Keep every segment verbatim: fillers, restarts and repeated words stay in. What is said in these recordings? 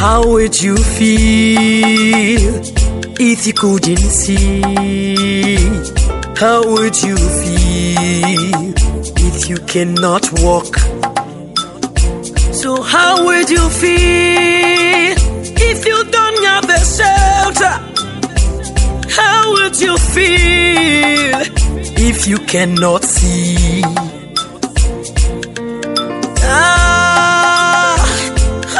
How would you feel if you couldn't see? How would you feel if you cannot walk? So how would you feel if you don't have a shelter? How would you feel if you cannot see? Ah, oh,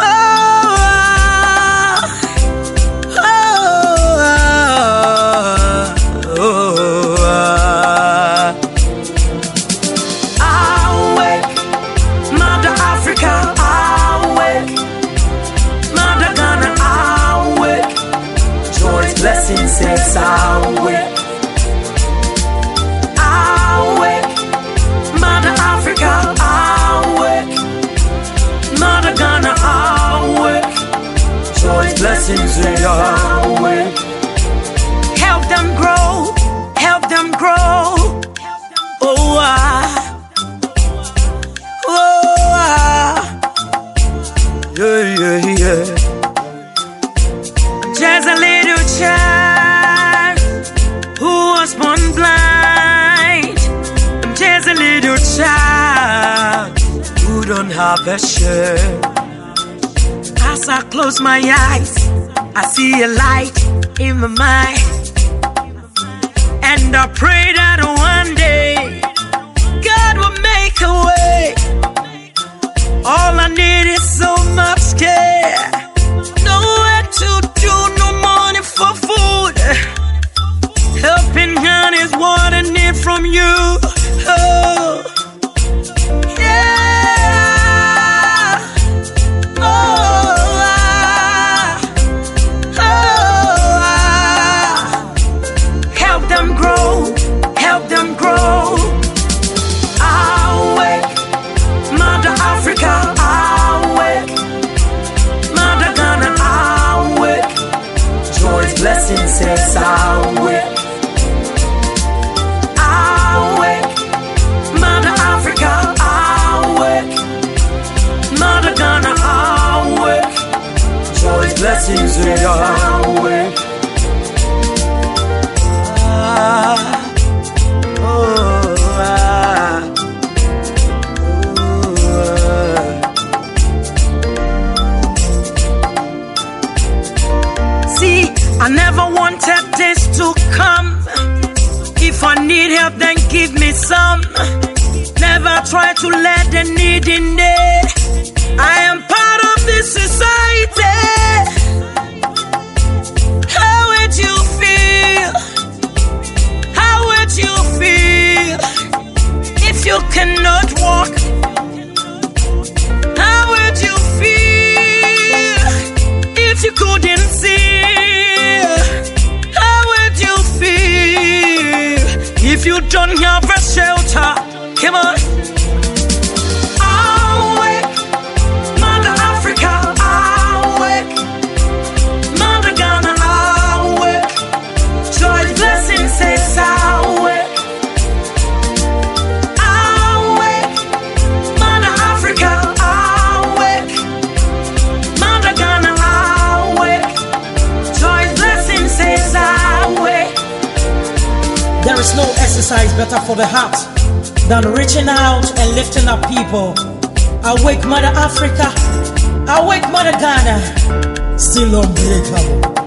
ah, oh, oh, ah. Awake, Mother Africa, awake, Mother Ghana, awake, joy's blessing says awake. Blessings they are awake. Help them grow, help them grow. Oh ah, oh ah, yeah yeah yeah. Just a little child who was born blind. I'm just a little child who don't have a shirt. As I close my eyes, I see a light in my mind, and I pray that one day God will make a way. All I need is so much care, nowhere to do, no money for food. Helping hand is what I need from you. Oh, yeah. Oh. Blessing says awake, awake, Mother Africa, awake, Mother Ghana, awake, joy's blessings they are awake. Ah, oh, ah, oh, ah. See, I never wanted this to come. If I need help, then give me some. Never try to let the needy need. I am part of this society. How would you feel? How would you feel if you cannot walk? How would you feel if you couldn't see? If you don't have a shelter, come on. Awake, Mother Africa, awake, Mother Ghana, awake, joy's blessing says awake. Awake, Mother Africa, awake, Mother Ghana, awake, joy's blessing says awake. There is no exercise better for the heart than reaching out and lifting up people. Awake, Mother Africa. Awake, Mother Ghana. Still unbreakable.